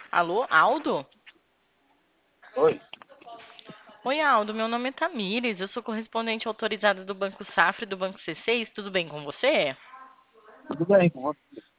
Alô, Aldo? Oi, Oi, Aldo. Meu nome é Tamires. Eu sou correspondente autorizada do Banco Safra e do Banco C6. Tudo bem com você? tudo bem com você?